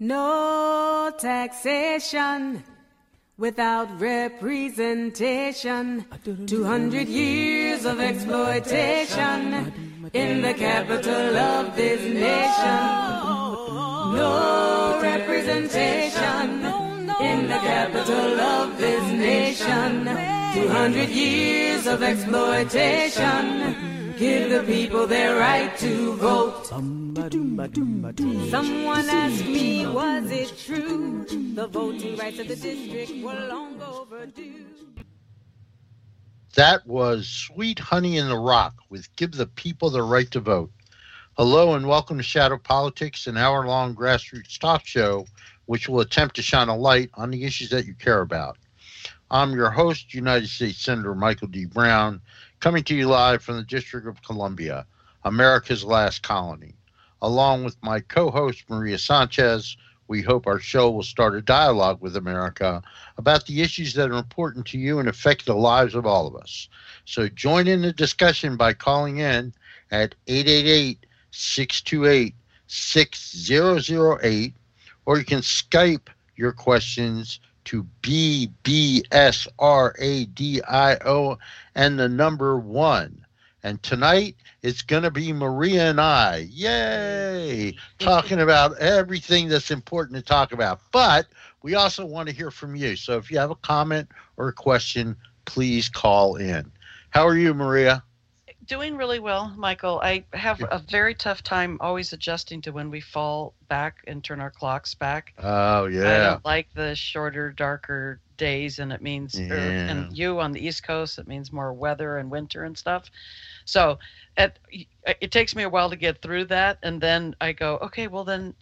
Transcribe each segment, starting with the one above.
No taxation without representation. 200 years of exploitation in the capital of this nation. No representation in the capital of this nation. 200 years of exploitation. Give the people their right to vote. Someone asked me, was it true? The voting rights of the district were long overdue. That was Sweet Honey in the Rock with Give the People the Right to Vote. Hello and welcome to Shadow Politics, an hour-long grassroots talk show which will attempt to shine a light on the issues that you care about. I'm your host, United States Senator Michael D. Brown, coming to you live from the District of Columbia, America's last colony. Along with my co-host, Maria Sanchez, we hope our show will start a dialogue with America about the issues that are important to you and affect the lives of all of us. So join in the discussion by calling in at 888-628-6008, or you can Skype your questions to BBSRADIO and the number 1. And tonight, it's going to be Maria and I, yay, talking about everything that's important to talk about. But we also want to hear from you. So if you have a comment or a question, please call in. How are you, Maria? Doing really well, Michael. I have a very tough time always adjusting to when we fall back and turn our clocks back. Oh, yeah. I don't like the shorter, darker days, and it means, and you on the East Coast, it means more weather and winter and stuff. So it takes me a while to get through that, and then I go, okay, well then,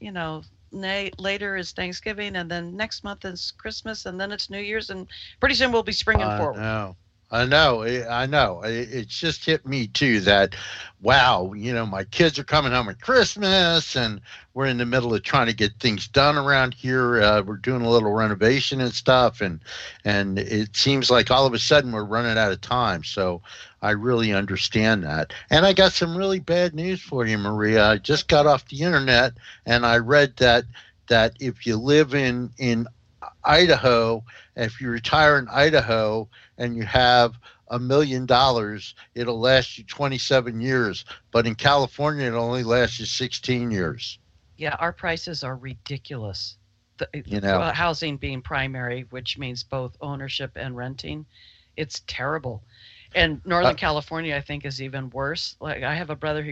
later is Thanksgiving, and then next month is Christmas, and then it's New Year's, and pretty soon we'll be springing forward. I know. It's just hit me too that, wow, my kids are coming home at Christmas and we're in the middle of trying to get things done around here. We're doing a little renovation and stuff. And it seems like all of a sudden we're running out of time. So I really understand that. And I got some really bad news for you, Maria. I just got off the internet and I read that if you live in Idaho, if you retire in Idaho and you have $1 million, it'll last you 27 years. But in California, it only lasts you 16 years. Yeah, our prices are ridiculous. Housing being primary, which means both ownership and renting, it's terrible. And Northern California, I think, is even worse. Like I have a brother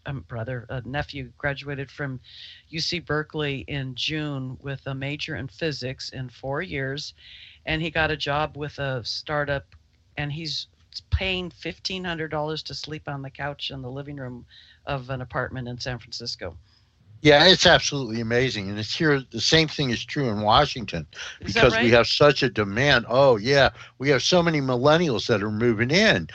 a nephew graduated from UC Berkeley in June with a major in physics in 4 years, and he got a job with a startup, and he's paying $1,500 to sleep on the couch in the living room of an apartment in San Francisco. Yeah, it's absolutely amazing. And it's here. The same thing is true in Washington because right? We have such a demand. Oh, yeah. We have so many millennials that are moving in,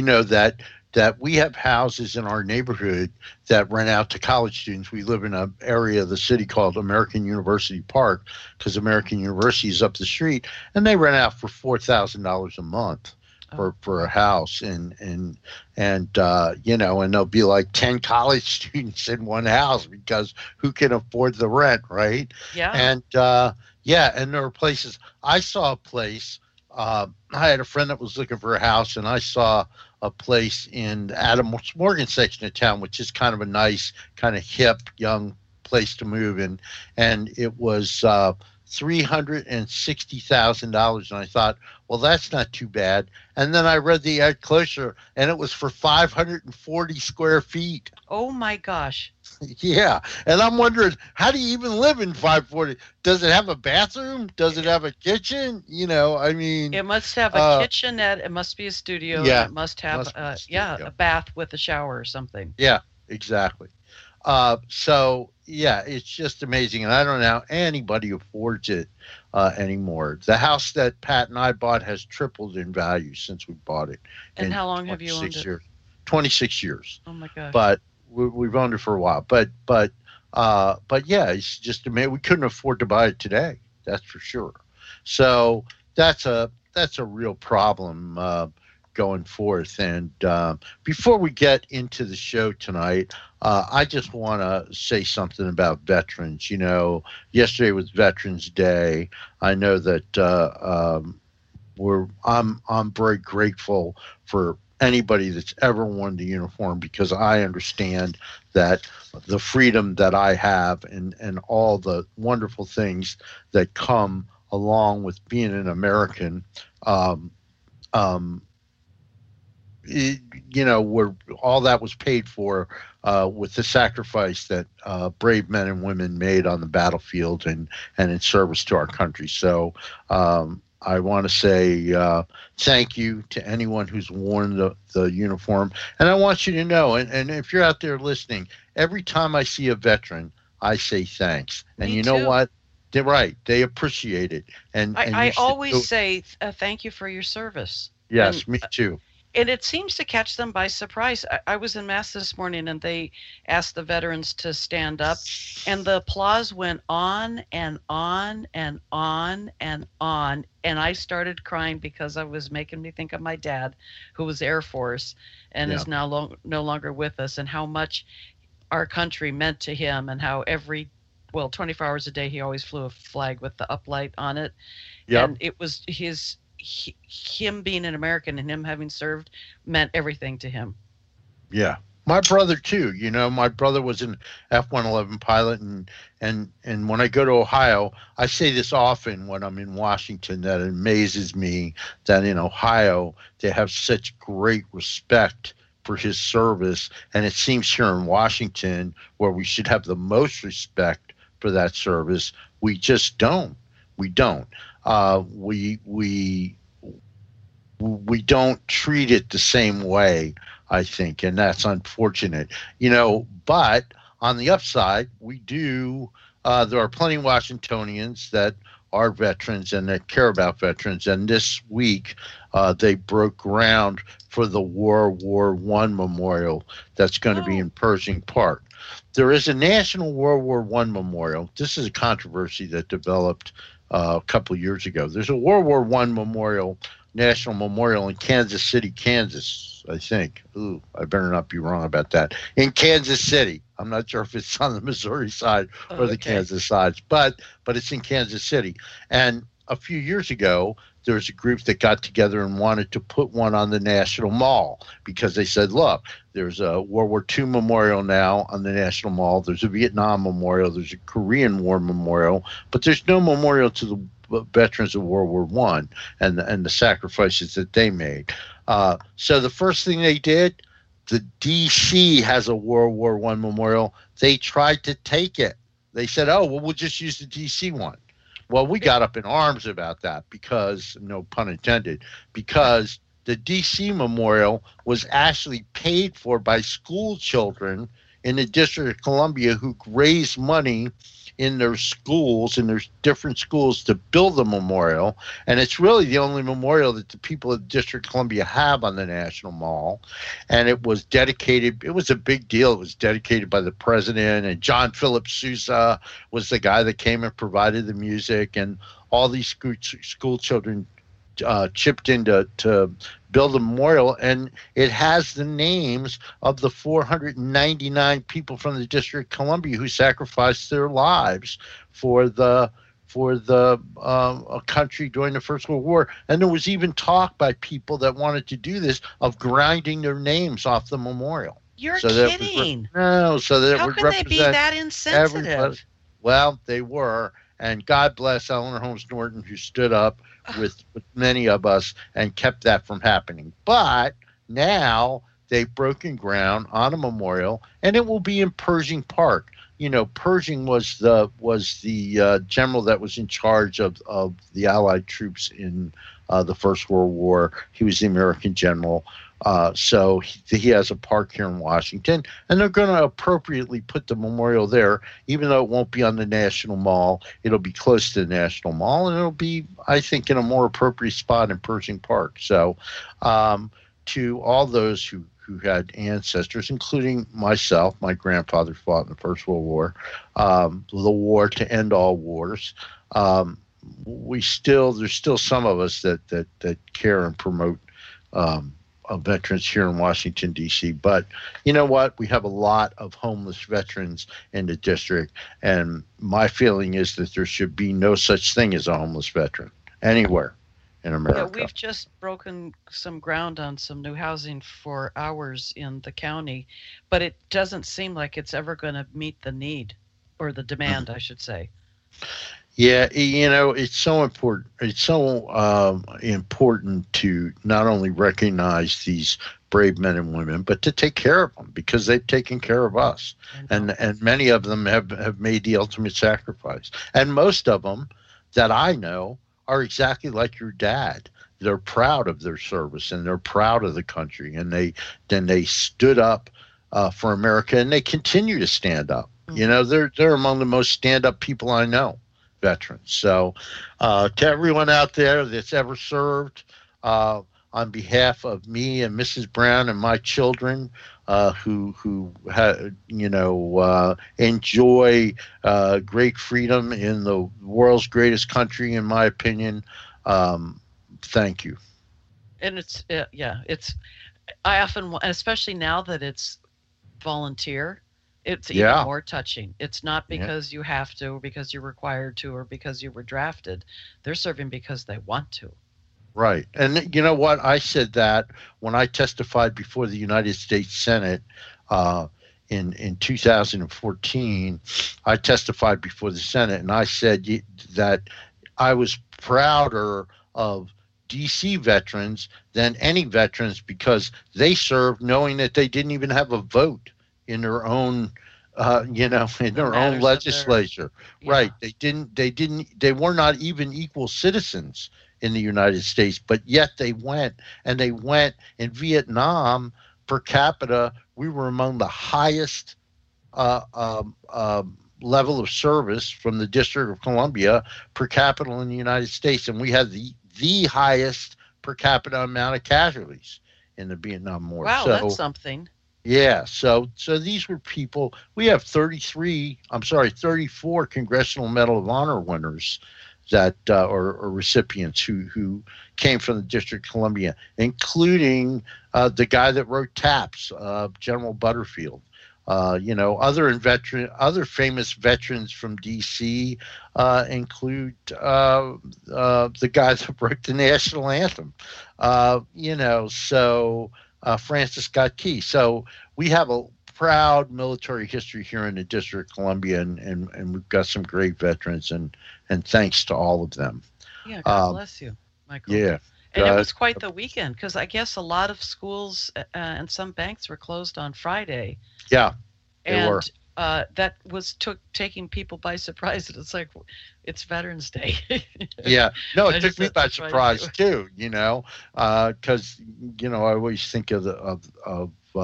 that we have houses in our neighborhood that rent out to college students. We live in an area of the city called American University Park because American University is up the street, and they rent out for $4,000 a month. For a house and there'll be like 10 college students in one house because who can afford the rent, right? Yeah. And and there are places. I saw a place. I had a friend that was looking for a house, and I saw a place in Adams Morgan section of town, which is kind of a nice, kind of hip, young place to move in, and it was $360,000, and I thought, well, that's not too bad. And then I read the ad closer, and it was for 540 square feet. Oh my gosh! Yeah, and I'm wondering, how do you even live in 540? Does it have a bathroom? Does it have a kitchen? It must have a kitchenette. It must be a studio. Yeah, it must have a bath with a shower or something. Yeah, exactly. It's just amazing, and I don't know how anybody affords it anymore. The house that Pat and I bought has tripled in value since we bought it. And how long have you owned it? 26 years. Oh my gosh! But we've owned it for a while. But yeah, it's just amazing. We couldn't afford to buy it today. That's for sure. So that's a real problem going forth. And before we get into the show tonight, I just want to say something about veterans. Yesterday was Veterans Day. I know that I'm very grateful for anybody that's ever worn the uniform, because I understand that the freedom that I have and all the wonderful things that come along with being an American, where all that was paid for with the sacrifice that brave men and women made on the battlefield and in service to our country. So I want to say thank you to anyone who's worn the uniform. And I want you to know, and if you're out there listening, every time I see a veteran, I say thanks. And you know what? They're right. They appreciate it. And I always say thank you for your service. Yes, me too. And it seems to catch them by surprise. I was in Mass this morning, and they asked the veterans to stand up, and the applause went on and on and on and on. And I started crying because I was making me think of my dad, who was Air Force and is now no longer with us, and how much our country meant to him, and how 24 hours a day, he always flew a flag with the uplight on it. Yep. And it was him being an American and him having served meant everything to him. Yeah. My brother too. My brother was an F-111 pilot, and when I go to Ohio, I say this often when I'm in Washington, that it amazes me that in Ohio they have such great respect for his service, and it seems here in Washington, where we should have the most respect for that service, we just don't. We don't. We don't treat it the same way, I think, and that's unfortunate. But on the upside, we do. There are plenty of Washingtonians that are veterans and that care about veterans. And this week, they broke ground for the World War I memorial that's going to be in Pershing Park. There is a National World War I memorial. This is a controversy that developed a couple of years ago. There's a World War I national memorial in Kansas City, Kansas, I think. Ooh, I better not be wrong about that. In Kansas City. I'm not sure if it's on the Missouri side or the Kansas side, but it's in Kansas City. And a few years ago, there was a group that got together and wanted to put one on the National Mall, because they said, look, there's a World War II memorial now on the National Mall. There's a Vietnam memorial. There's a Korean War memorial, but there's no memorial to the veterans of World War I and the sacrifices that they made. So the first thing they did, the D.C. has a World War I memorial. They tried to take it. They said, we'll just use the D.C. one. Well, we got up in arms about that because, no pun intended, because the D.C. memorial was actually paid for by school children in the District of Columbia who raised money in their schools, in their different schools, to build the memorial. And it's really the only memorial that the people of the District of Columbia have on the National Mall. And it was dedicated, it was a big deal. It was dedicated by the president, and John Philip Sousa was the guy that came and provided the music, and all these school children chipped in to build a memorial, and it has the names of the 499 people from the District of Columbia who sacrificed their lives for the country during the First World War. And there was even talk by people that wanted to do this of grinding their names off the memorial. You're kidding. No, so that how can they be that insensitive? Everybody. Well, they were. And God bless Eleanor Holmes Norton, who stood up with many of us and kept that from happening. But now they've broken ground on a memorial, and it will be in Pershing Park. Pershing was the general that was in charge of the Allied troops in the First World War. He was the American general. So he has a park here in Washington, and they're going to appropriately put the memorial there, even though it won't be on the National Mall. It'll be close to the National Mall, and it'll be, I think, in a more appropriate spot in Pershing Park. So to all those who had ancestors, including myself, my grandfather fought in the First World War, the war to end all wars. There's still some of us that care and promote veterans here in Washington, D.C. But you know what? We have a lot of homeless veterans in the district, and my feeling is that there should be no such thing as a homeless veteran anywhere in America. Yeah, we've just broken some ground on some new housing for ours in the county, but it doesn't seem like it's ever going to meet the need or the demand, I should say. Yeah, it's so important. It's so important to not only recognize these brave men and women, but to take care of them, because they've taken care of us, and many of them have made the ultimate sacrifice. And most of them that I know are exactly like your dad. They're proud of their service, and they're proud of the country, and they stood up for America, and they continue to stand up. Mm-hmm. They're among the most stand-up people I know. Veterans. So to everyone out there that's ever served, on behalf of me and Mrs. Brown and my children, who enjoy great freedom in the world's greatest country, in my opinion, thank you. And it's I often, especially now that it's volunteer, it's even more touching. It's not because you have to, or because you're required to, or because you were drafted. They're serving because they want to. Right. And you know what? I said that when I testified before the United States Senate in 2014. I testified before the Senate, and I said that I was prouder of D.C. veterans than any veterans, because they served knowing that they didn't even have a vote in their own, in their own legislature. Right. They were not even equal citizens in the United States, but yet they went in Vietnam per capita. We were among the highest level of service from the District of Columbia per capita in the United States. And we had the highest per capita amount of casualties in the Vietnam War. Wow, that's something. Yeah, so these were people. We have 34 Congressional Medal of Honor winners that or recipients who came from the District of Columbia, including the guy that wrote TAPS, General Butterfield. Other famous veterans from D.C. Include the guy that wrote the national anthem. Francis Scott Key. So we have a proud military history here in the District of Columbia, and we've got some great veterans, and thanks to all of them. Yeah, God bless you, Michael. Yeah. And it was quite the weekend, because I guess a lot of schools and some banks were closed on Friday. Yeah, they were. That was taking people by surprise. It's like, it's Veterans Day. Yeah. No, it took me by surprise too, because, I always think of the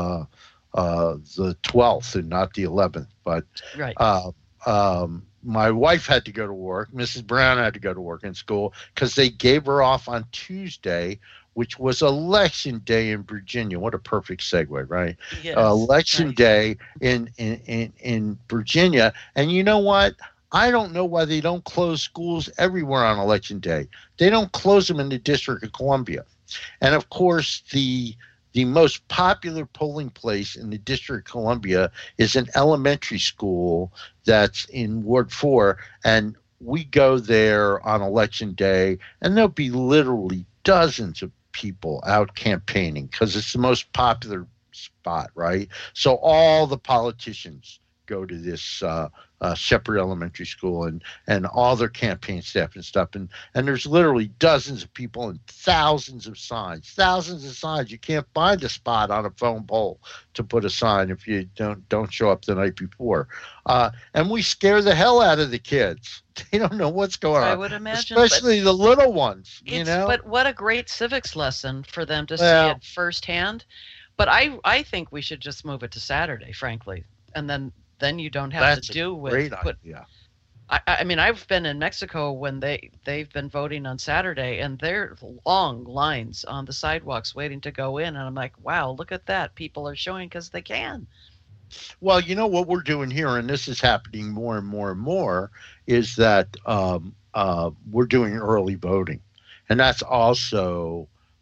12th and not the 11th. But right. My wife had to go to work. Mrs. Brown had to go to work in school because they gave her off on Tuesday, which was Election Day in Virginia. What a perfect segue, right? Yes, Election Day in Virginia. And you know what? I don't know why they don't close schools everywhere on Election Day. They don't close them in the District of Columbia. And of course, the most popular polling place in the District of Columbia is an elementary school that's in Ward 4. And we go there on Election Day, and there'll be literally dozens of people out campaigning because it's the most popular spot, right? So all the politicians go to this Shepherd Elementary School, and all their campaign staff and stuff, and there's literally dozens of people and thousands of signs. You can't find a spot on a phone pole to put a sign if you don't show up the night before, and we scare the hell out of the kids. They don't know what's going on. I would imagine, especially the little ones. But what a great civics lesson for them to see it firsthand. But I think we should just move it to Saturday, frankly, and then you don't have to do with. Great idea. I mean, I've been in Mexico when they've been voting on Saturday, and there are long lines on the sidewalks waiting to go in, and I'm like, wow, look at that! People are showing because they can. Well, you know what we're doing here, and this is happening more and more and more, is that we're doing early voting, and that's also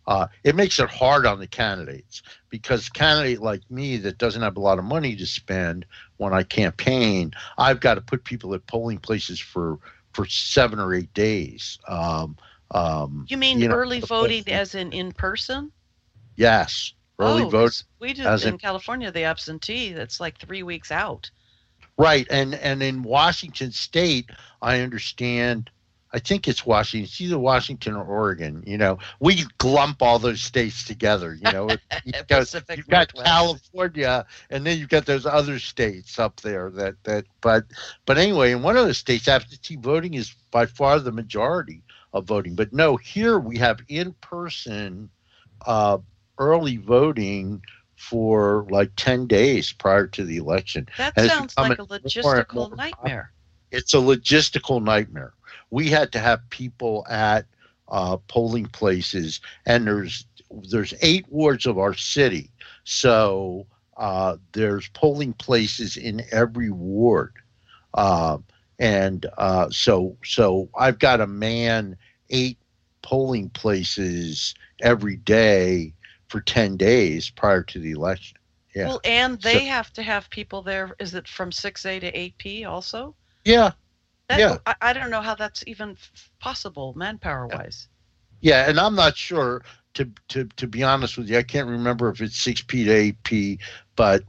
it makes it hard on the candidates, because a candidate like me that doesn't have a lot of money to spend when I campaign, I've got to put people at polling places for 7 or 8 days. You mean early voting as in person? Yes. Early vote. We do in California, the absentee, that's like 3 weeks out. Right. And in Washington State, I understand, I think it's Washington. It's either Washington or Oregon. We lump all those states together. You've got California, and then you've got those other states up there. But anyway, in one of those states, absentee voting is by far the majority of voting. But no, here we have in-person early voting for like 10 days prior to the election. That sounds like a logistical nightmare. It's a logistical nightmare. We had to have people at polling places, and there's 8 wards of our city, so there's polling places in every ward, and so I've got to man 8 polling places every day for 10 days prior to the election. Yeah. Well, and they have to have people there. Is it from 6A to 8P also? Yeah. I don't know how that's even possible manpower-wise. Yeah, and I'm not sure, to be honest with you. I can't remember if it's 6P to 8P, but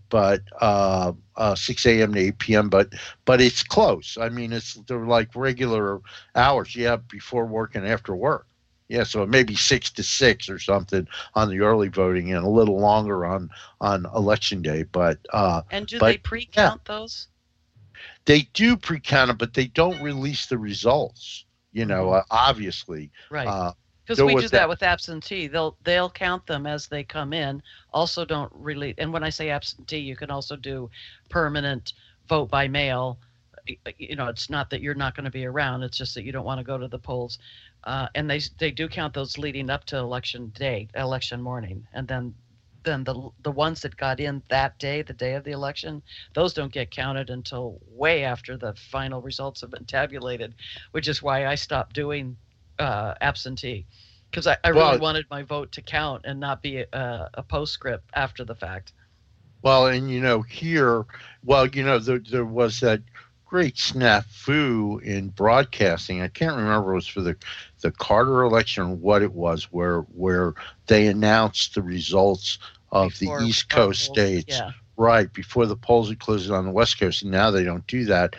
6 a.m. to 8 p.m. But it's close. I mean, they're like regular hours. Yeah, before work and after work. Yeah, so it may be 6 to 6 or something on the early voting, and a little longer on election day. But and they pre-count those? They do pre-count them, but they don't release the results. Obviously. Right. Because we do that with absentee. They'll count them as they come in. Also, don't release. And when I say absentee, you can also do permanent vote by mail. It's not that you're not going to be around. It's just that you don't want to go to the polls. And they do count those leading up to election morning, and then the ones that got in that day, the day of the election, those don't get counted until way after the final results have been tabulated, which is why I stopped doing absentee, because I really wanted my vote to count and not be a postscript after the fact. Well, and here, there was that great snafu in broadcasting. I can't remember if it was for the Carter election or what it was, where they announced the results of the East Coast states, right before the polls had closed on the West Coast, and now they don't do that.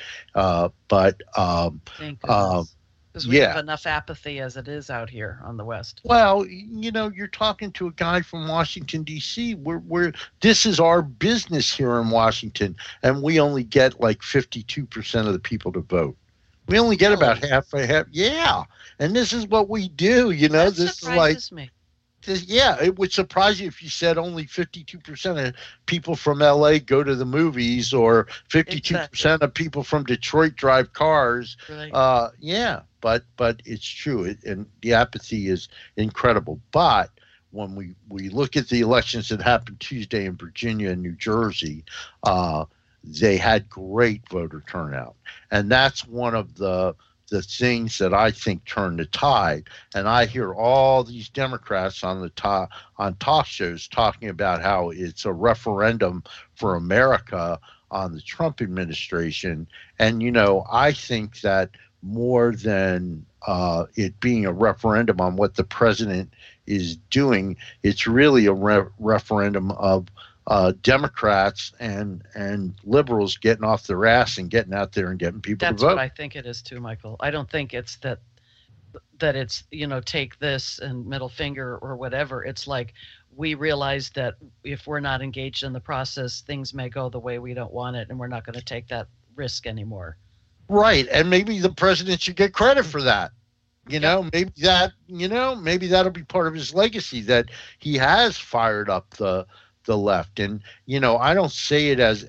Because we have enough apathy as it is out here on the West. Well, you're talking to a guy from Washington, D.C. This is our business here in Washington, and we only get like 52% of the people to vote. We only get about half. Yeah, and this is what we do. That this surprises me. It would surprise you if you said only 52% of people from L.A. go to the movies, or 52% of people from Detroit drive cars. Right. But it's true, and the apathy is incredible. But when we look at the elections that happened Tuesday in Virginia and New Jersey, they had great voter turnout, and that's one of the things that I think turned the tide. And I hear all these Democrats on talk shows talking about how it's a referendum for America on the Trump administration. And I think that more than it being a referendum on what the president is doing, it's really a referendum of Democrats and liberals getting off their ass and getting out there and getting people to vote. That's what I think it is too, Michael. I don't think it's that it's take this and middle finger or whatever. It's like we realize that if we're not engaged in the process, things may go the way we don't want it, and we're not going to take that risk anymore. Right, and maybe the president should get credit for that. Maybe that'll be part of his legacy, that he has fired up the left. And I don't say it as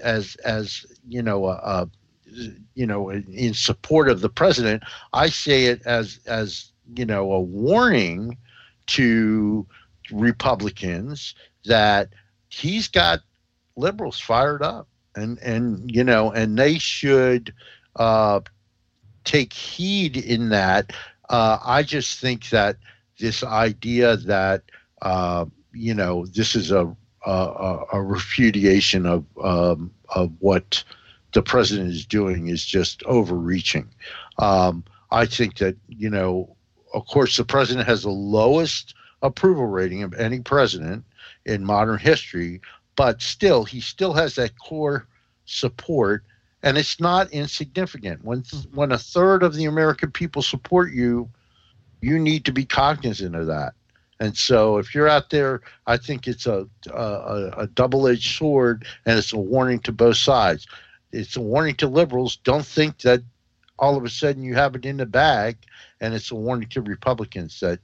in support of the president. I say it as a warning to Republicans that he's got liberals fired up, and they should take heed in that. I just think that this idea that this is a repudiation of what the president is doing is just overreaching. I think that, of course, the president has the lowest approval rating of any president in modern history, but still, he still has that core support, and it's not insignificant. When a third of the American people support you, you need to be cognizant of that. And so if you're out there, I think it's a double-edged sword, and it's a warning to both sides. It's a warning to liberals. Don't think that all of a sudden you have it in the bag, and it's a warning to Republicans that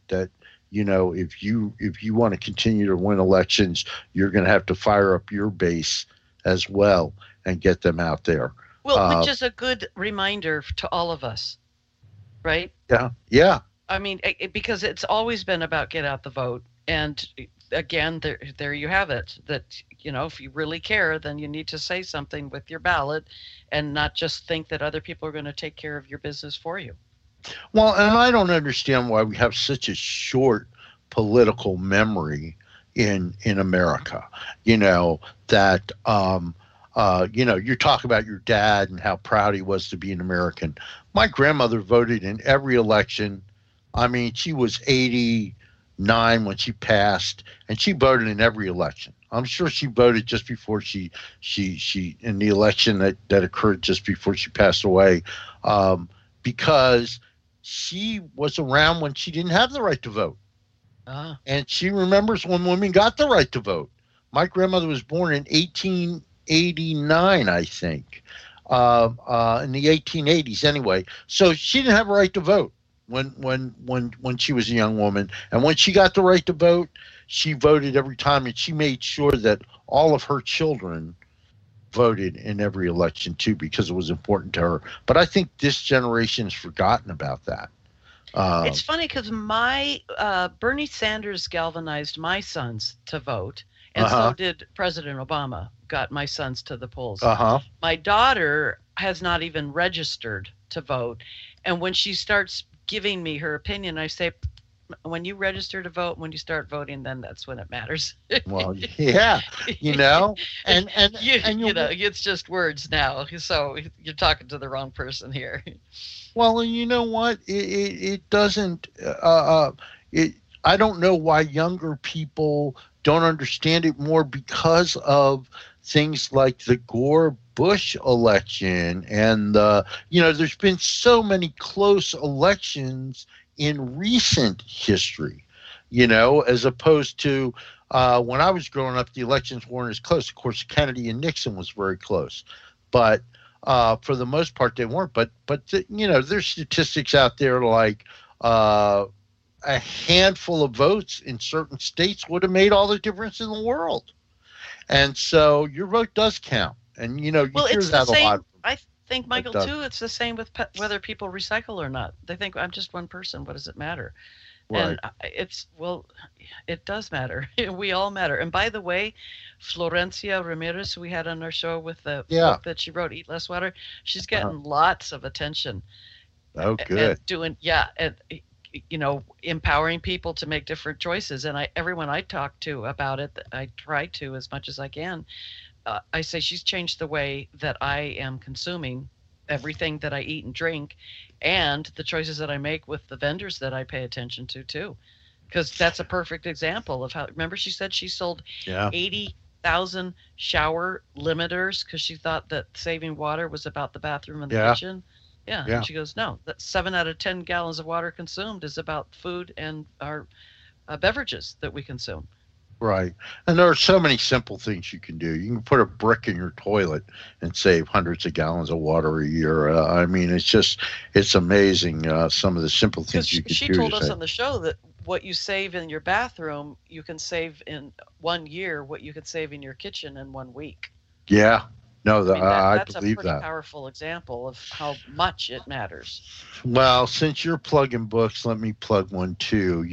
if you want to continue to win elections, you're going to have to fire up your base as well and get them out there. Well, which is a good reminder to all of us, right? Yeah. I mean, because it's always been about get out the vote. And again, there you have it, that, if you really care, then you need to say something with your ballot and not just think that other people are going to take care of your business for you. Well, and I don't understand why we have such a short political memory in America, that, you talk about your dad and how proud he was to be an American. My grandmother voted in every election. I mean, she was 89 when she passed, and she voted in every election. I'm sure she voted just before she in the election that occurred just before she passed away, because she was around when she didn't have the right to vote. And she remembers when women got the right to vote. My grandmother was born in 1889, I think, in the 1880s anyway. So she didn't have a right to vote when she was a young woman. And when she got the right to vote, she voted every time, and she made sure that all of her children voted in every election too, because it was important to her. But I think this generation has forgotten about that. It's funny because my Bernie Sanders galvanized my sons to vote, and so did President Obama. Got my sons to the polls. My daughter has not even registered to vote, and when she starts giving me her opinion, I say, when you register to vote, when you start voting, then that's when it matters. Well, yeah, and it's just words now. So you're talking to the wrong person here. Well, and you know what? It doesn't. I don't know why younger people don't understand it more, because of things like the Gore-Bush election, and there's been so many close elections in recent history, as opposed to when I was growing up, the elections weren't as close. Of course, Kennedy and Nixon was very close, but for the most part they weren't. But there's statistics out there like a handful of votes in certain states would have made all the difference in the world. And so your vote does count. And, you hear that a lot. I think, Michael, too, it's the same with whether people recycle or not. They think, I'm just one person. What does it matter? Right. And it does matter. We all matter. And by the way, Florencia Ramirez, we had on our show with the book that she wrote, Eat Less Water, she's getting lots of attention. Oh, good. And empowering people to make different choices. And everyone I talk to about it, I try to as much as I can. I say she's changed the way that I am consuming everything that I eat and drink, and the choices that I make with the vendors that I pay attention to too. Because that's a perfect example of how. Remember, she said she sold 80,000 shower limiters because she thought that saving water was about the bathroom and the kitchen. Yeah. And she goes, no, that 7 out of 10 gallons of water consumed is about food and our beverages that we consume. Right. And there are so many simple things you can do. You can put a brick in your toilet and save hundreds of gallons of water a year. It's amazing some of the simple things you can do. She told us on the show that what you save in your bathroom, you can save in 1 year what you could save in your kitchen in 1 week. Yeah. No, I that's believe a pretty powerful example of how much it matters. Well, since you're plugging books, let me plug one too.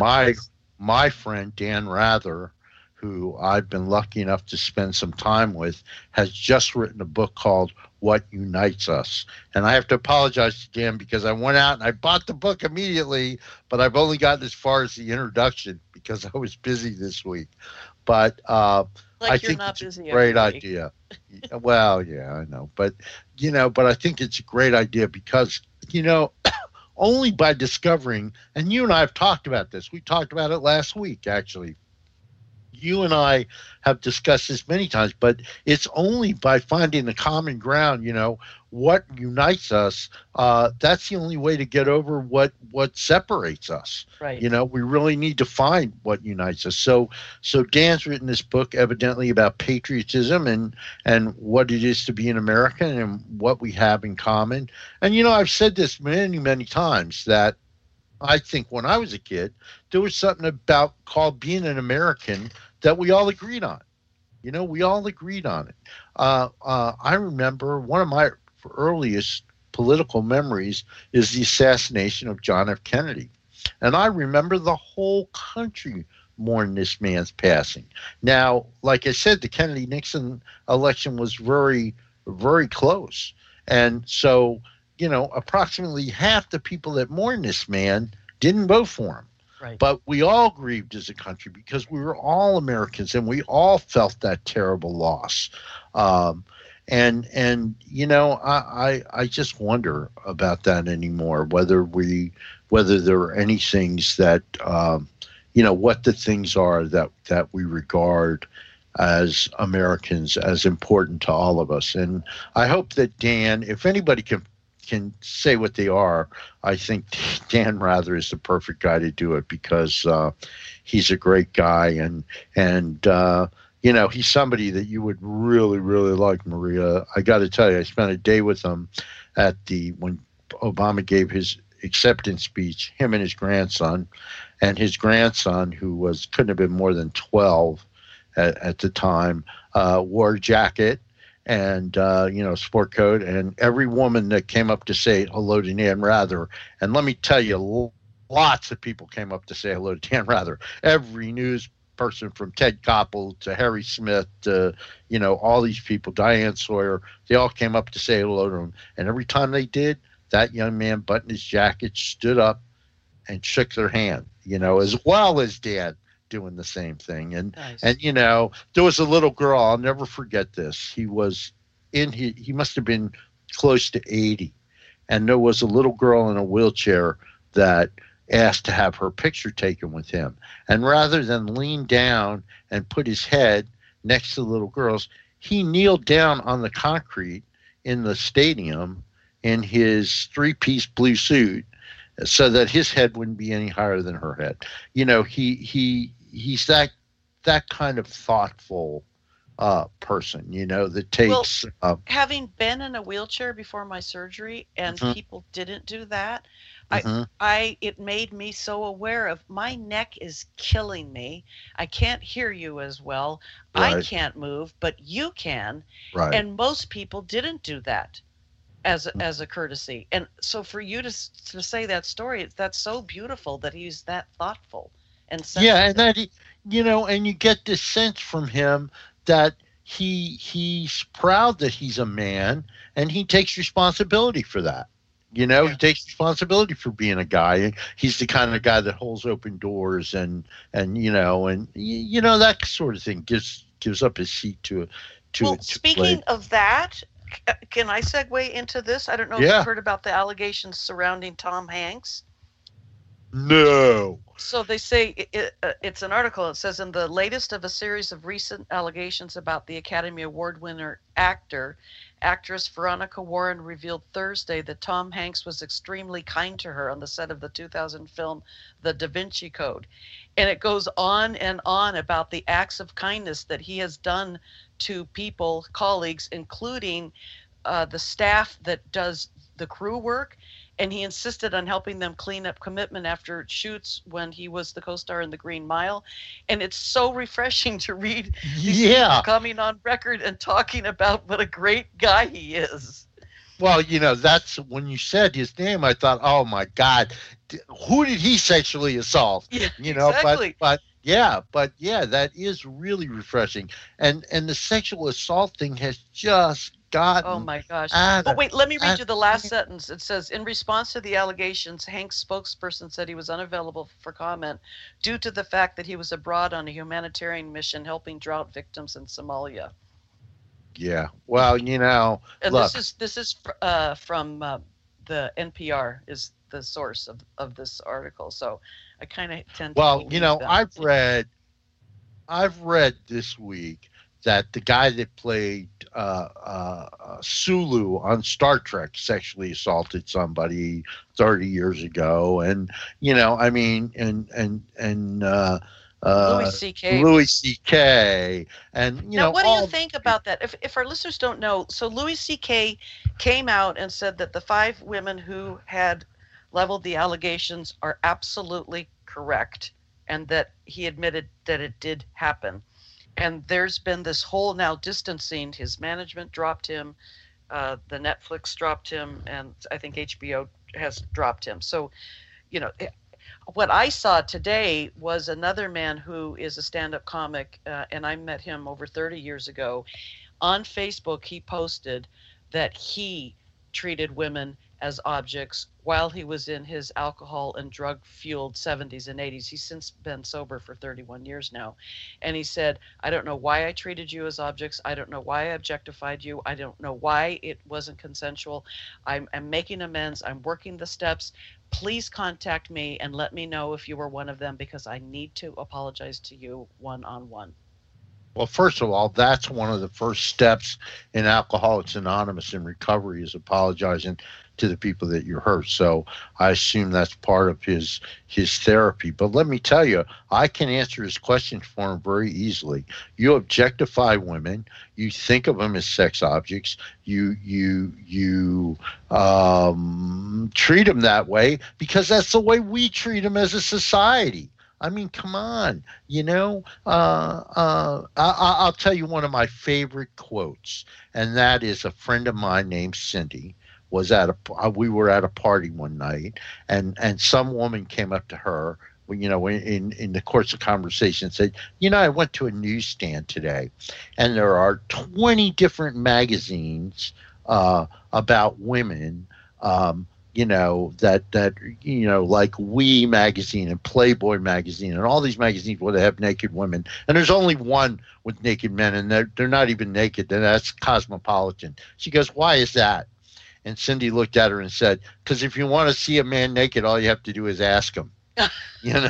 My friend Dan Rather, who I've been lucky enough to spend some time with, has just written a book called What Unites Us. And I have to apologize to Dan because I went out and I bought the book immediately, but I've only gotten as far as the introduction because I was busy this week. But I think it's a great idea. Well, yeah, I know. But, but I think it's a great idea because, only by discovering, and you and I have talked about this. We talked about it last week, actually. You and I have discussed this many times, but it's only by finding the common ground, what unites us. That's the only way to get over what separates us. Right. We really need to find what unites us. So Dan's written this book evidently about patriotism and what it is to be an American and what we have in common. And, I've said this many, many times that I think when I was a kid, there was something called being an American that we all agreed on. We all agreed on it. I remember one of my earliest political memories is the assassination of John F. Kennedy. And I remember the whole country mourned this man's passing. Now, like I said, the Kennedy-Nixon election was very, very close. And so, approximately half the people that mourned this man didn't vote for him. Right. But we all grieved as a country because we were all Americans and we all felt that terrible loss. I just wonder about that anymore, whether there are any things that, what the things are that we regard as Americans as important to all of us. And I hope that Dan, if anybody can say what they are, I think Dan Rather is the perfect guy to do it because he's a great guy and he's somebody that you would really, really like, Maria. I got to tell you, I spent a day with him when Obama gave his acceptance speech, him and his grandson, who couldn't have been more than 12 at the time, wore a jacket and sport coat, and every woman that came up to say hello to Dan Rather, and let me tell you, lots of people came up to say hello to Dan Rather. Every news person from Ted Koppel to Harry Smith to all these people, Diane Sawyer, they all came up to say hello to him, and every time they did, that young man buttoned his jacket, stood up, and shook their hand, as well as Dan doing the same thing. And nice. And there was a little girl, I'll never forget this. He must have been close to 80, and there was a little girl in a wheelchair that asked to have her picture taken with him. And rather than lean down and put his head next to the little girl's, he kneeled down on the concrete in the stadium in his three-piece blue suit so that his head wouldn't be any higher than her head. He's that kind of thoughtful person, that takes. Having been in a wheelchair before my surgery, and people didn't do that, it made me so aware of my neck is killing me. I can't hear you as well. Right. I can't move, but you can. Right. And most people didn't do that as a courtesy. And so for you to say that story, that's so beautiful that he's that thoughtful. And and that and you get this sense from him that he's proud that he's a man and he takes responsibility for that. He takes responsibility for being a guy. He's the kind of guy that holds open doors and that sort of thing. Gives up his seat to speaking play. Of that, can I segue into this? I don't know if you've heard about the allegations surrounding Tom Hanks. No. So they say it's an article. It says, in the latest of a series of recent allegations about the Academy Award winner actress Veronica Warren revealed Thursday that Tom Hanks was extremely kind to her on the set of the 2000 film The Da Vinci Code. And it goes on and on about the acts of kindness that he has done to people, colleagues, including the staff that does the crew work. And he insisted on helping them clean up commitment after shoots when he was the co-star in The Green Mile. And it's so refreshing to read these people coming on record and talking about what a great guy he is. Well, that's when you said his name, I thought, oh my God, who did he sexually assault? Yeah, exactly. But that is really refreshing. And the sexual assault thing has just gotten. Oh my gosh. But wait, let me read you the last sentence. It says, in response to the allegations, Hank's spokesperson said he was unavailable for comment due to the fact that he was abroad on a humanitarian mission helping drought victims in Somalia. Yeah. Well, and look, this is from the NPR is the source of this article. So I kind of tend to believe them. I've read this week that the guy that played Sulu on Star Trek sexually assaulted somebody 30 years ago, and Louis C.K. Louis C.K. and now, what do you think about that? If our listeners don't know, so Louis C.K. came out and said that the 5 women who had leveled the allegations are absolutely correct, and that he admitted that it did happen. And there's been this whole now distancing. His management dropped him, the Netflix dropped him, and I think HBO has dropped him. So, what I saw today was another man who is a stand-up comic, and I met him over 30 years ago. On Facebook, he posted that he treated women as objects while he was in his alcohol and drug-fueled 70s and 80s. He's since been sober for 31 years now. And he said, I don't know why I treated you as objects. I don't know why I objectified you. I don't know why it wasn't consensual. I'm making amends. I'm working the steps. Please contact me and let me know if you were one of them, because I need to apologize to you one-on-one. Well, first of all, that's one of the first steps in Alcoholics Anonymous in recovery, is apologizing to the people that you hurt. So I assume that's part of his therapy. But let me tell you, I can answer his questions for him very easily. You objectify women. You think of them as sex objects. You treat them that way because that's the way we treat them as a society. I mean, come on, I'll tell you one of my favorite quotes, and that is a friend of mine named Cindy was we were at a party one night, and some woman came up to her, in the course of conversation, said, I went to a newsstand today, and there are 20 different magazines about women, like We Magazine and Playboy Magazine and all these magazines where they have naked women. And there's only one with naked men, and they're not even naked, and that's Cosmopolitan. She goes, why is that? And Cindy looked at her and said, because if you want to see a man naked, all you have to do is ask him. And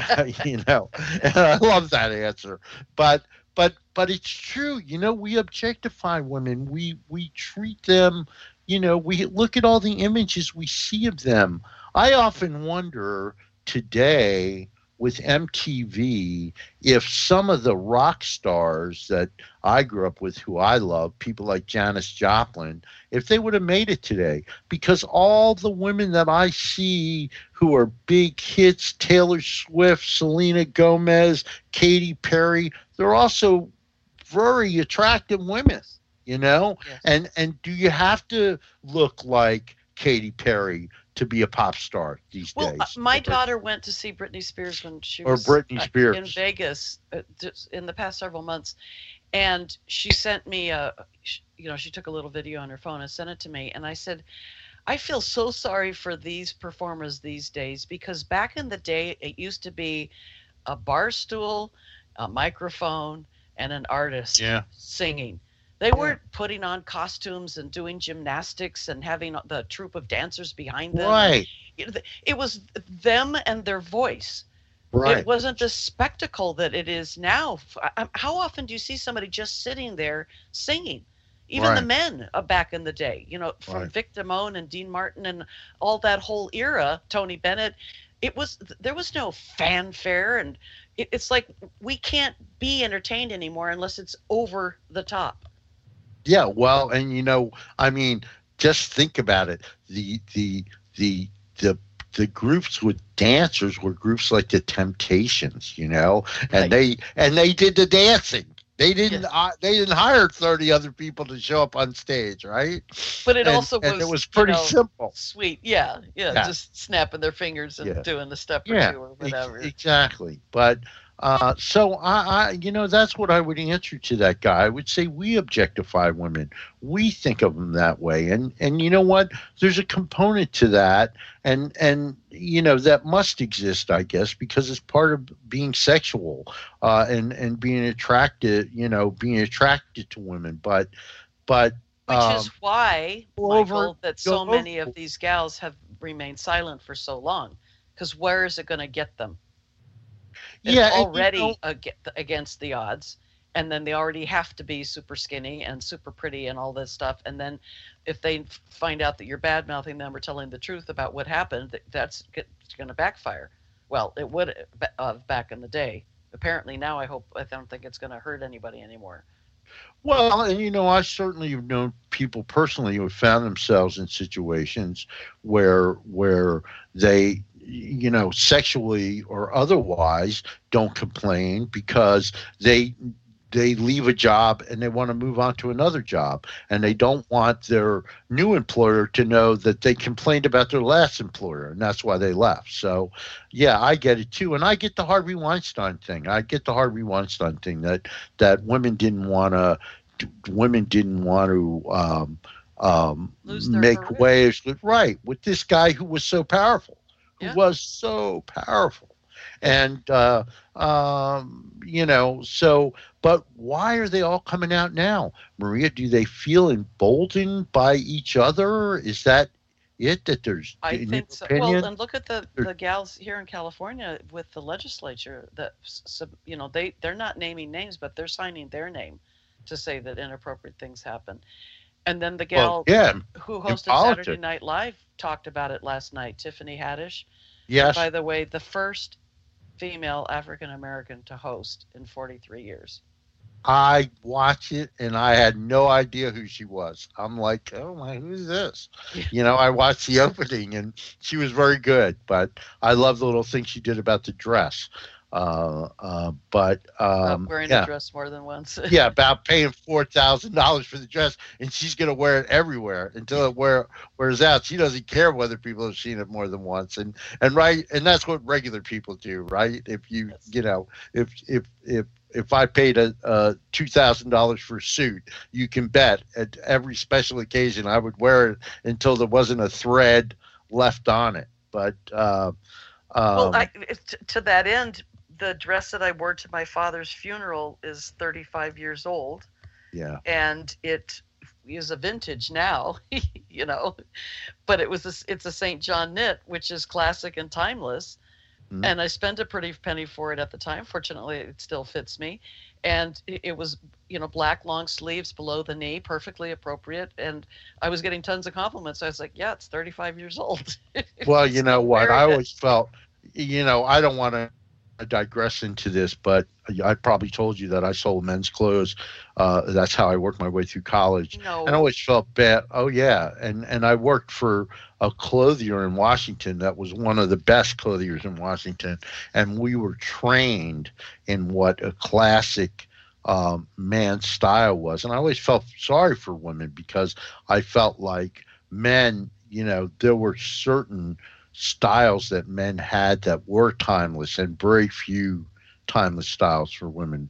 I love that answer. But it's true. We objectify women. We treat them. We look at all the images we see of them. I often wonder today with MTV if some of the rock stars that I grew up with, who I love, people like Janis Joplin, if they would have made it today. Because all the women that I see who are big hits, Taylor Swift, Selena Gomez, Katy Perry, they're also very attractive women. Yes. And do you have to look like Katy Perry to be a pop star these days? My daughter went to see Britney Spears when she was in Vegas in the past several months, and she sent me she took a little video on her phone and sent it to me, and I said, I feel so sorry for these performers these days, because back in the day it used to be a bar stool, a microphone, and an artist singing. They weren't putting on costumes and doing gymnastics and having the troupe of dancers behind them. Right. It was them and their voice. Right. It wasn't the spectacle that it is now. How often do you see somebody just sitting there singing? Even the men back in the day, from Vic Damone and Dean Martin and all that whole era, Tony Bennett, there was no fanfare, and it's like we can't be entertained anymore unless it's over the top. Yeah, well, and just think about it. The groups with dancers were groups like the Temptations, and they did the dancing. They didn't hire 30 other people to show up on stage, right? But it was pretty simple, sweet, yeah, just snapping their fingers and doing the step or two or whatever. Exactly, but So that's what I would answer to that guy. I would say we objectify women. We think of them that way, and you know what? There's a component to that, and that must exist, I guess, because it's part of being sexual, and being attracted, being attracted to women. But which is why, Michael, that so many of these gals have remained silent for so long, because where is it going to get them? It's already against the odds, and then they already have to be super skinny and super pretty and all this stuff. And then if they find out that you're bad-mouthing them or telling the truth about what happened, that's going to backfire. Well, it would back in the day. Apparently now I don't think it's going to hurt anybody anymore. Well, and I certainly have known people personally who have found themselves in situations where they, sexually or otherwise, don't complain because they leave a job and they want to move on to another job, and they don't want their new employer to know that they complained about their last employer, and that's why they left. So, yeah, I get it too, and I get the Harvey Weinstein thing. That women didn't want to make waves with this guy who was so powerful. And, but why are they all coming out now? Maria, do they feel emboldened by each other? Is that it, that there's, I think so. Well, and look at the gals here in California with the legislature that, they're not naming names, but they're signing their name to say that inappropriate things happen. And then the gal who hosted Saturday Night Live talked about it last night, Tiffany Haddish. Yes. And by the way, the first female African-American to host in 43 years. I watched it and I had no idea who she was. I'm like, oh my, who's this? I watched the opening and she was very good, but I love the little thing she did about the dress. Wearing a dress more than once. Yeah, about paying $4,000 for the dress, and she's going to wear it everywhere until it wears out. She doesn't care whether people have seen it more than once, and that's what regular people do, right? If if I paid a $2,000 for a suit, you can bet at every special occasion I would wear it until there wasn't a thread left on it. But to that end, the dress that I wore to my father's funeral is 35 years old. Yeah. And it is a vintage now, but it's a St. John knit, which is classic and timeless. Mm-hmm. And I spent a pretty penny for it at the time. Fortunately, it still fits me. And it was, black long sleeves below the knee, perfectly appropriate. And I was getting tons of compliments. I was like, yeah, it's 35 years old. Well, you know what? I always felt, I don't want to digress into this, but I probably told you that I sold men's clothes. That's how I worked my way through college. No. And I always felt bad. Oh yeah. And I worked for a clothier in Washington that was one of the best clothiers in Washington. And we were trained in what a classic man's style was. And I always felt sorry for women because I felt like men, there were certain styles that men had that were timeless, and very few timeless styles for women.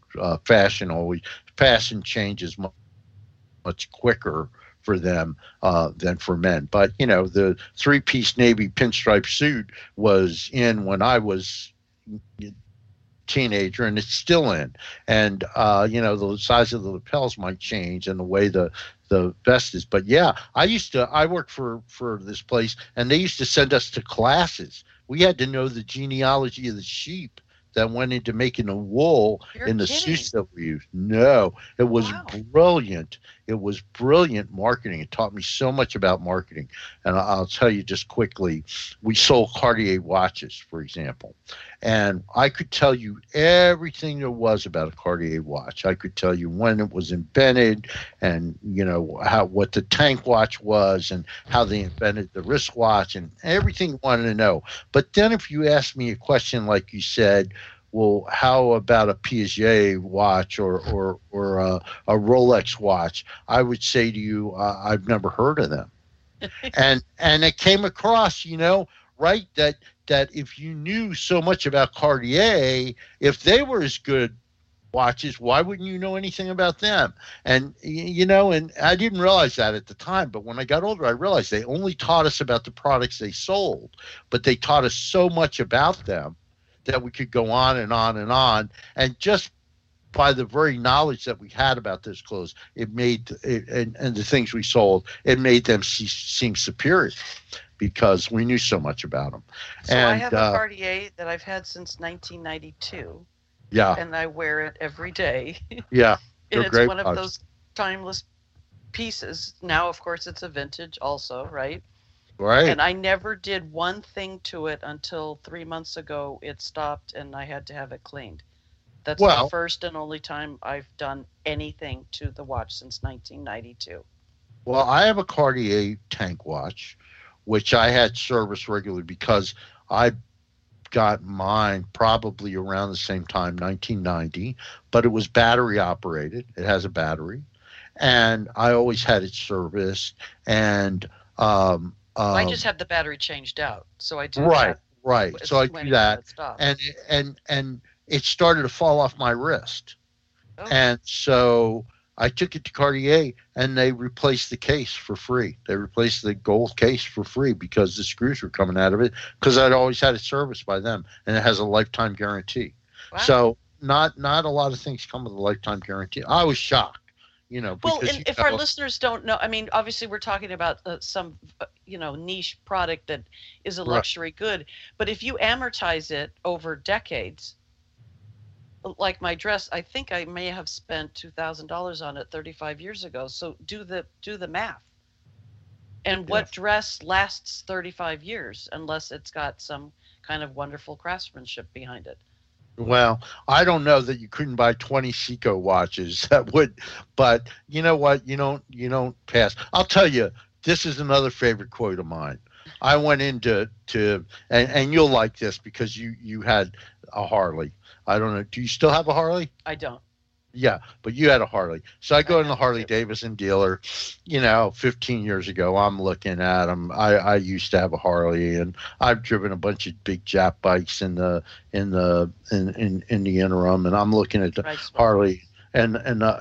Fashion changes much quicker for them than for men. But the three-piece navy pinstripe suit was in when I was teenager, and it's still in. And the size of the lapels might change and the way the vest is. But yeah, I worked for this place, and they used to send us to classes. We had to know the genealogy of the sheep that went into making the wool in the suits that we used. No, it was brilliant. It was brilliant marketing. It taught me so much about marketing. And I'll tell you just quickly, we sold Cartier watches, for example. And I could tell you everything there was about a Cartier watch. I could tell you when it was invented, and what the tank watch was, and how they invented the wristwatch, and everything you wanted to know. But then if you ask me a question like you said, well, how about a Piaget watch or a Rolex watch? I would say to you, I've never heard of them. and it came across, right, that that if you knew so much about Cartier, if they were as good watches, why wouldn't you know anything about them? And and I didn't realize that at the time, but when I got older, I realized they only taught us about the products they sold, but they taught us so much about them that we could go on and on and on. And just by the very knowledge that we had about those clothes, it made it, and the things we sold, it made them seem superior because we knew so much about them. So I have a Cartier that I've had since 1992. Yeah. And I wear it every day. Yeah. And it's one of those timeless pieces. Now, of course, it's a vintage also, right? Right. And I never did one thing to it until 3 months ago. It stopped and I had to have it cleaned. That's the first and only time I've done anything to the watch since 1992. Well, I have a Cartier tank watch, which I had serviced regularly because I got mine probably around the same time, 1990, but it was battery operated. It has a battery, and I always had it serviced. And I just had the battery changed out, so I do right, that. Right. So I do that, and it started to fall off my wrist, and so I took it to Cartier, and they replaced the case for free. They replaced the gold case for free because the screws were coming out of it, because I'd always had it serviced by them, and it has a lifetime guarantee. Wow. So not a lot of things come with a lifetime guarantee. I was shocked, Well, and if our listeners don't know, I mean, obviously we're talking about some, niche product that is a luxury good, but if you amortize it over decades, like my dress, I think I may have spent $2,000 on it 35 years ago. So do the math. And what dress lasts 35 years unless it's got some kind of wonderful craftsmanship behind it? Well, I don't know that you couldn't buy 20 Seiko watches that would, but you know what? You don't pass. I'll tell you, this is another favorite quote of mine. I went into and you'll like this because you had a Harley. I don't know. Do you still have a Harley? I don't. Yeah, but you had a Harley. So I go in the Harley Davidson dealer, 15 years ago. I'm looking at them. I used to have a Harley, and I've driven a bunch of big Jap bikes in the interim, and I'm looking at the Harley and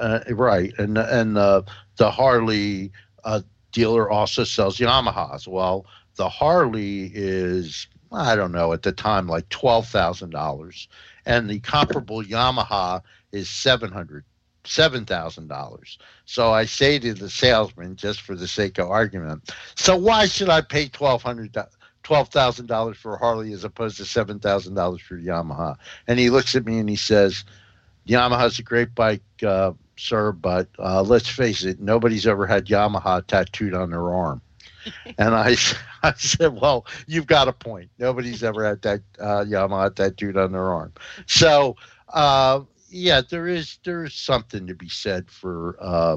the Harley dealer also sells Yamahas. Well, the Harley is, I don't know, at the time like $12,000. And the comparable Yamaha is $7,000. So I say to the salesman, just for the sake of argument, so why should I pay $12,000 for a Harley as opposed to $7,000 for Yamaha? And he looks at me and he says, Yamaha's a great bike, sir, but let's face it, nobody's ever had Yamaha tattooed on their arm. And I said, well, you've got a point. Nobody's ever had that Yamaha tattooed on their arm. So, there is something to be said for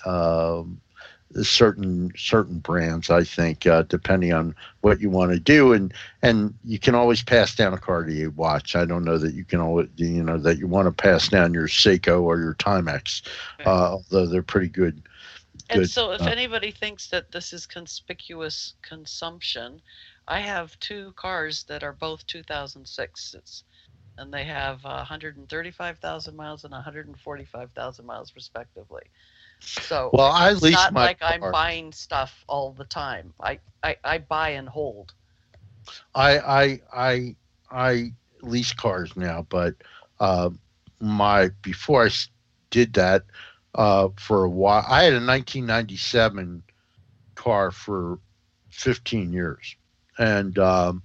certain brands, I think, depending on what you want to do. And you can always pass down a Cartier watch. I don't know that you can always, that you want to pass down your Seiko or your Timex, although they're pretty good. And so if anybody thinks that this is conspicuous consumption, I have two cars that are both 2006s, and they have 135,000 miles and 145,000 miles respectively. So it's not like I'm buying stuff all the time. I buy and hold. I lease cars now, but before I did that, for a while, I had a 1997 car for 15 years, and the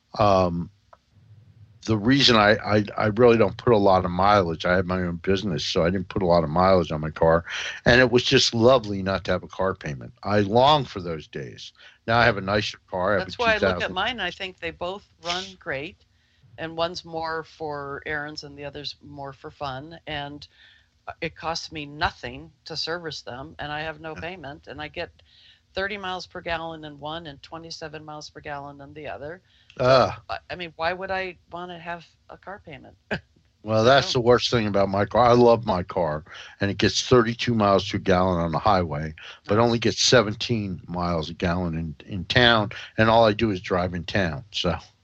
reason I really don't put a lot of mileage, I had my own business, so I didn't put a lot of mileage on my car, and it was just lovely not to have a car payment. I long for those days. Now I have a nicer car. That's why I look at mine and I think they both run great, and one's more for errands and the other's more for fun, and it costs me nothing to service them, and I have no payment, and I get 30 miles per gallon in one and 27 miles per gallon in the other. I mean, why would I want to have a car payment? Well, that's the worst thing about my car. I love my car, and it gets 32 miles to a gallon on the highway, but only gets 17 miles a gallon in town, and all I do is drive in town. So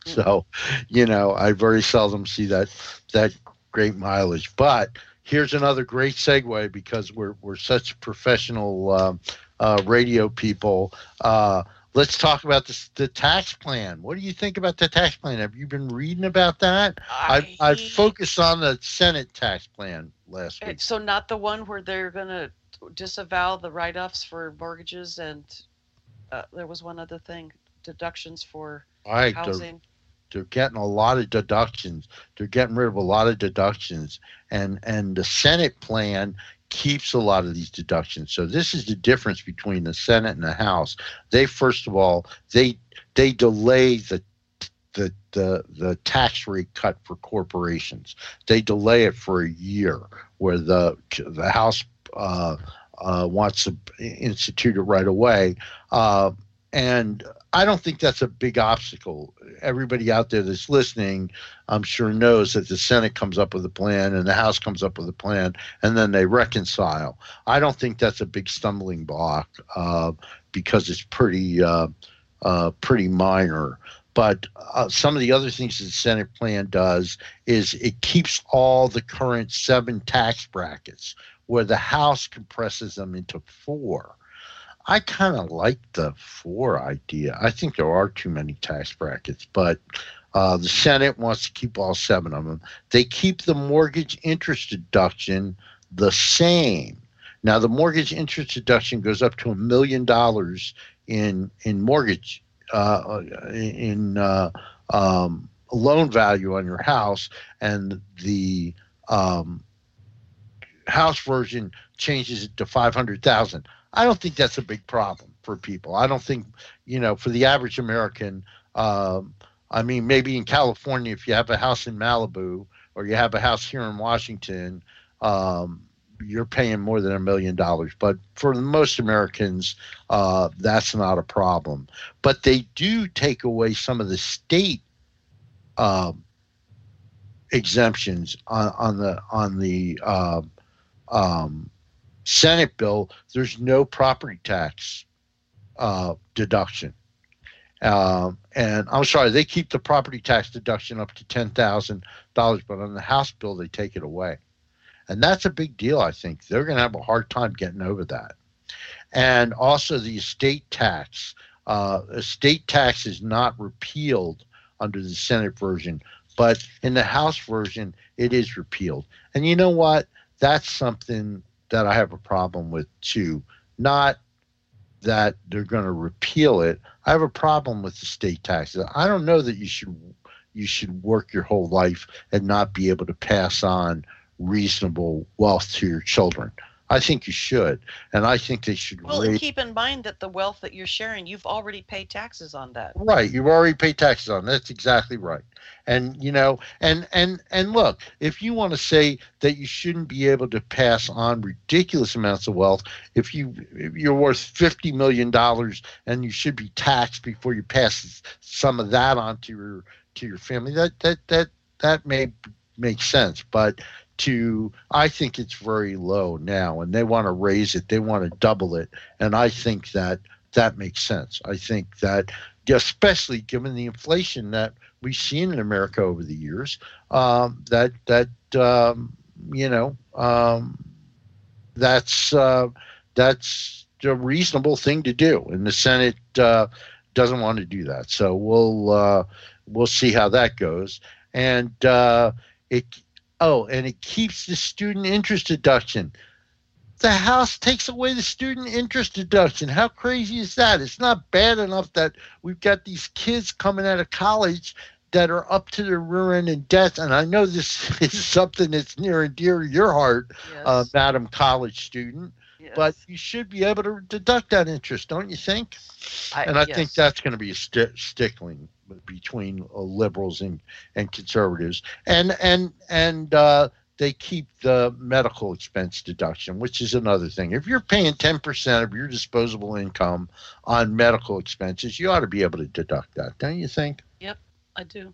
So, I very seldom see that great mileage. But here's another great segue, because we're such professional radio people. Let's talk about the tax plan. What do you think about the tax plan? Have you been reading about that? I focused on the Senate tax plan last week. So not the one where they're going to disavow the write-offs for mortgages, and there was one other thing, deductions for housing. They're getting a lot of deductions. They're getting rid of a lot of deductions, and the Senate plan keeps a lot of these deductions. So this is the difference between the Senate and the House. They, first of all, they delay the tax rate cut for corporations. They delay it for a year, where the House wants to institute it right away. And I don't think that's a big obstacle. Everybody out there that's listening, I'm sure, knows that the Senate comes up with a plan and the House comes up with a plan, and then they reconcile. I don't think that's a big stumbling block, because it's pretty minor. But some of the other things that the Senate plan does is it keeps all the current 7 tax brackets, where the House compresses them into 4. I kind of like the 4 idea. I think there are too many tax brackets, but the Senate wants to keep all 7 of them. They keep the mortgage interest deduction the same. Now, the mortgage interest deduction goes up to $1 million in mortgage, in loan value on your house, and the House version changes it to $500,000. I don't think that's a big problem for people. I don't think, for the average American, maybe in California, if you have a house in Malibu or you have a house here in Washington, you're paying more than $1 million. But for most Americans, that's not a problem. But they do take away some of the state exemptions on the Senate bill. There's no property tax deduction. And I'm sorry, they keep the property tax deduction up to $10,000, but on the House bill, they take it away. And that's a big deal, I think. They're going to have a hard time getting over that. And also the estate tax. Estate tax is not repealed under the Senate version, but in the House version, it is repealed. And you know what? That's something that I have a problem with too. Not that they're going to repeal it. I have a problem with the state taxes. I don't know that you should work your whole life and not be able to pass on reasonable wealth to your children. I think you should, and I think they should. Well, and keep in mind that the wealth that you're sharing, you've already paid taxes on that. Right, you've already paid taxes on that. That's exactly right. And and look, if you want to say that you shouldn't be able to pass on ridiculous amounts of wealth, if you're worth $50 million and you should be taxed before you pass some of that on to your family, that may make sense, but I think it's very low now, and they want to raise it. They want to double it, and I think that makes sense. I think that, especially given the inflation that we've seen in America over the years, that's a reasonable thing to do, and the Senate doesn't want to do that. So we'll see how that goes, and it keeps the student interest deduction. The House takes away the student interest deduction. How crazy is that? It's not bad enough that we've got these kids coming out of college that are up to their rear end in debt. And I know this is something that's near and dear to your heart, yes, Madam College student. Yes. But you should be able to deduct that interest, don't you think? I think that's going to be a stickling between liberals and conservatives, and they keep the medical expense deduction, which is another thing. If you're paying 10% of your disposable income on medical expenses, you ought to be able to deduct that, don't you think? Yep, I do.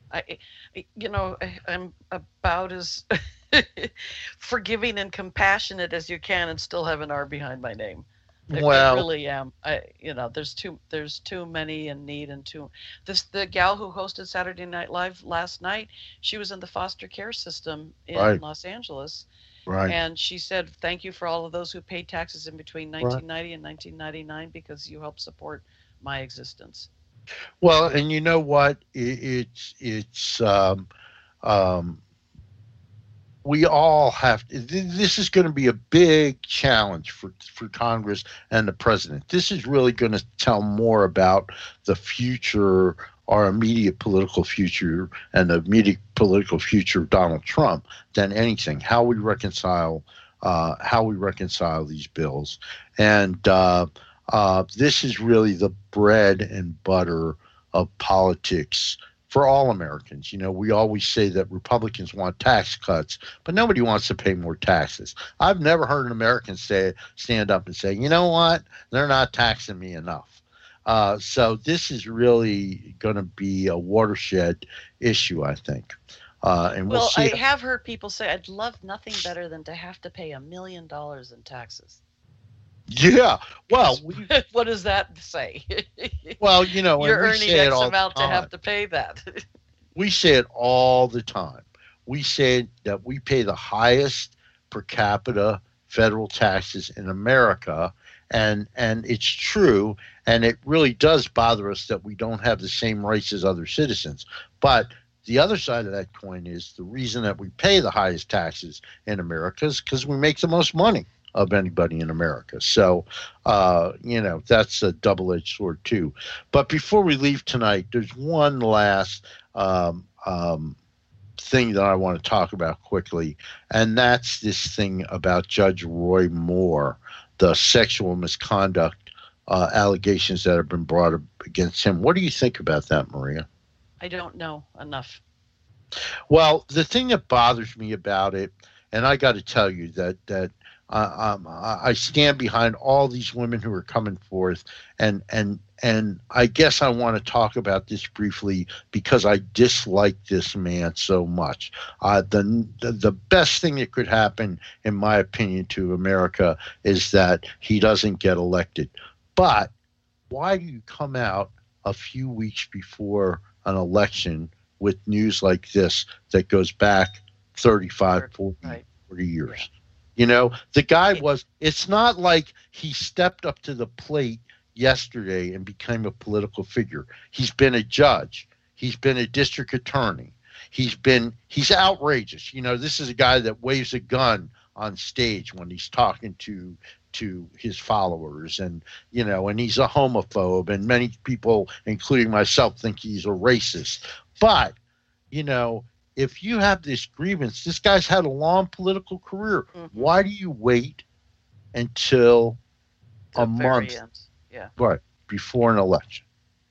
I'm about as forgiving and compassionate as you can, and still have an R behind my name. I really am. There's too many in need, and the gal who hosted Saturday Night Live last night, she was in the foster care system in Los Angeles. Right. And she said, thank you for all of those who paid taxes in between 1990 and 1999 because you helped support my existence. Well, and you know what? We all have to, this is going to be a big challenge for Congress and the president. This is really going to tell more about the future, our immediate political future, and the immediate political future of Donald Trump than anything. How we reconcile these bills, and this is really the bread and butter of politics for all Americans. We always say that Republicans want tax cuts, but nobody wants to pay more taxes. I've never heard an American stand up and say, you know what, they're not taxing me enough. So this is really going to be a watershed issue, I think. And I have heard people say, I'd love nothing better than to have to pay $1 million in taxes. Yeah. Well, what does that say? Well, you're earning X amount to have to pay that. We say it all the time. We say that we pay the highest per capita federal taxes in America, and it's true, and it really does bother us that we don't have the same rights as other citizens. But the other side of that coin is the reason that we pay the highest taxes in America is because we make the most money of anybody in America. So, that's a double-edged sword too. But before we leave tonight, there's one last thing that I want to talk about quickly, and that's this thing about Judge Roy Moore, the sexual misconduct allegations that have been brought up against him. What do you think about that, Maria? I don't know enough. Well, the thing that bothers me about it, and I got to tell you that I stand behind all these women who are coming forth, and I guess I want to talk about this briefly because I dislike this man so much. The best thing that could happen, in my opinion, to America is that he doesn't get elected. But why do you come out a few weeks before an election with news like this that goes back 35, 40 years? The guy it's not like he stepped up to the plate yesterday and became a political figure. He's been a judge. He's been a district attorney. He's outrageous. This is a guy that waves a gun on stage when he's talking to his followers, and he's a homophobe, and many people, including myself, think he's a racist. But, if you have this grievance, this guy's had a long political career. Mm-hmm. Why do you wait until a month before an election?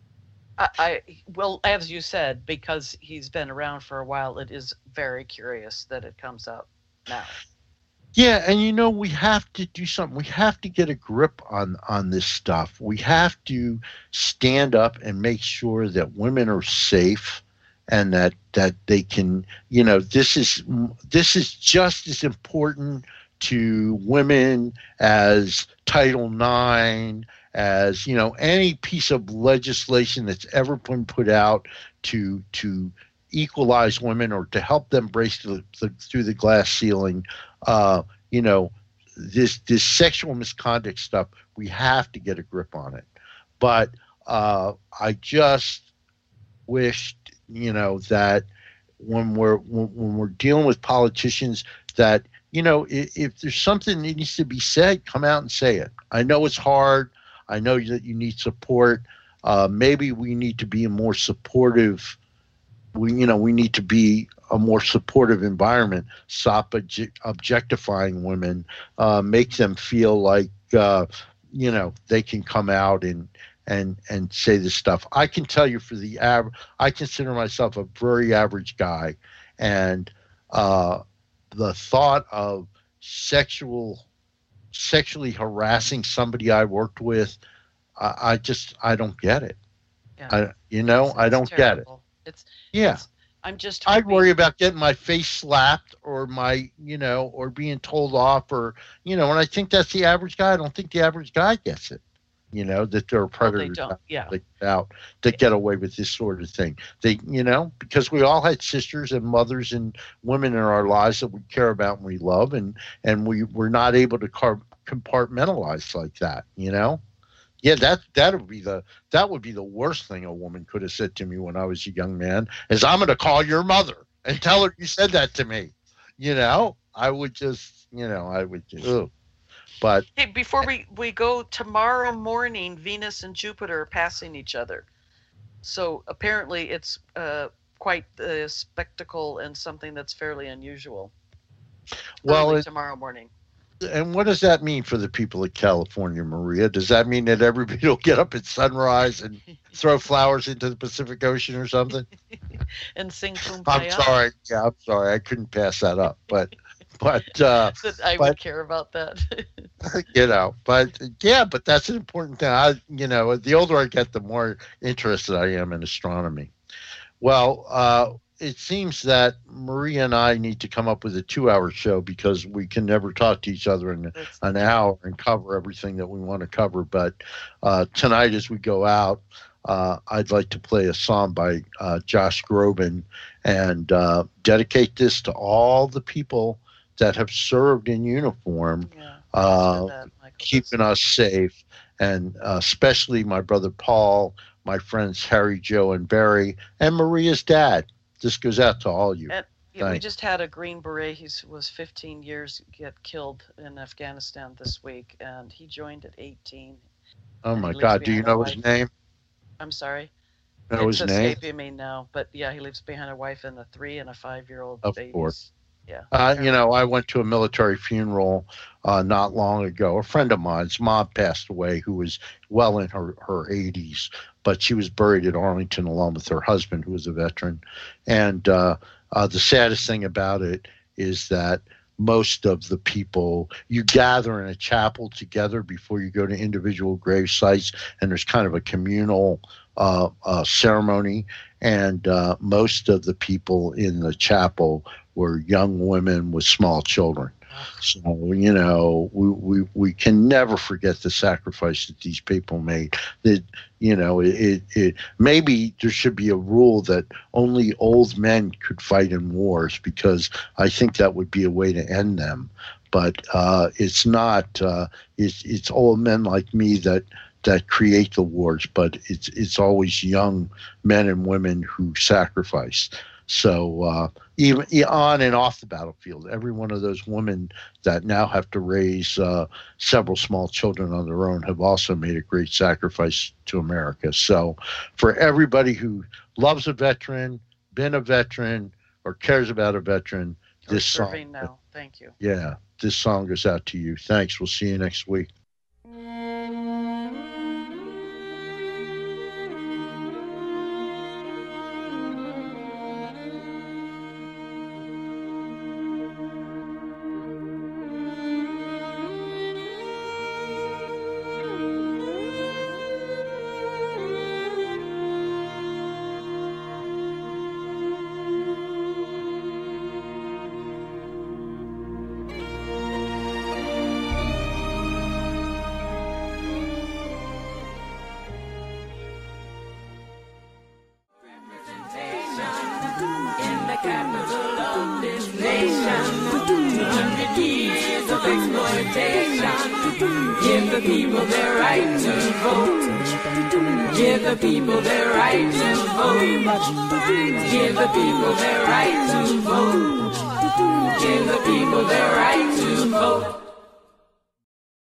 Well, as you said, because he's been around for a while, it is very curious that it comes out now. Yeah, and we have to do something. We have to get a grip on this stuff. We have to stand up and make sure that women are safe, and that they can, this is just as important to women as Title IX, as any piece of legislation that's ever been put out to equalize women or to help them break through the glass ceiling. This sexual misconduct stuff, we have to get a grip on it. But I just wished, that when we're dealing with politicians, that if there's something that needs to be said, come out and say it. I know it's hard. I know that you need support. Maybe we need to be a more supportive. We need to be a more supportive environment. Stop objectifying women. Make them feel like they can come out and say this stuff. I can tell you, I consider myself a very average guy, and the thought of sexually harassing somebody I worked with, I don't get it. Yeah. I don't get it. It's I'd worry about getting my face slapped or or being told off or, and I think that's the average guy. I don't think the average guy gets it, that there are predators out that get away with this sort of thing. They, because we all had sisters and mothers and women in our lives that we care about and we love, and we're not able to compartmentalize like that, Yeah, that would be the worst thing a woman could have said to me when I was a young man is, I'm going to call your mother and tell her you said that to me. I would just, But hey, before we go, tomorrow morning, Venus and Jupiter are passing each other. So apparently it's quite a spectacle and something that's fairly unusual. Well, tomorrow morning. And what does that mean for the people of California, Maria? Does that mean that everybody will get up at sunrise and throw flowers into the Pacific Ocean or something? And sing Kumbaya? I'm sorry. Yeah, I'm sorry. I couldn't pass that up. But I would care about that. But that's an important thing. The older I get, the more interested I am in astronomy. Well, it seems that Maria and I need to come up with a 2-hour show because we can never talk to each other in an hour and cover everything that we want to cover. But tonight, as we go out, I'd like to play a song by Josh Groban and dedicate this to all the people that have served in uniform, keeping us safe, and especially my brother Paul, my friends Harry, Joe, and Barry, and Maria's dad. This goes out to all you. And, we just had a Green Beret. He was 15 years, get killed in Afghanistan this week, and he joined at 18. Oh, my God. Do you know his name? I'm sorry? Know his name? It's escaping me now. But, yeah, he leaves behind a wife and a 3- and a 5-year-old baby. Of course. Yeah. I went to a military funeral not long ago. A friend of mine's mom passed away who was well in her 80s, but she was buried at Arlington along with her husband, who was a veteran. And the saddest thing about it is that most of the people, you gather in a chapel together before you go to individual grave sites, and there's kind of a communal ceremony. And most of the people in the chapel were young women with small children. So, we can never forget the sacrifice that these people made. That, maybe there should be a rule that only old men could fight in wars, because I think that would be a way to end them. But it's not. It's old men like me that create the wars, but it's always young men and women who sacrifice. So even on and off the battlefield, every one of those women that now have to raise several small children on their own have also made a great sacrifice to America. So for everybody who loves a veteran, been a veteran, or cares about a veteran, this song. Now. Thank you. Yeah, this song goes out to you. Thanks. We'll see you next week. Give the people their right to vote. Give the people their right to vote. Give the people their right to vote. Give the people their right to vote.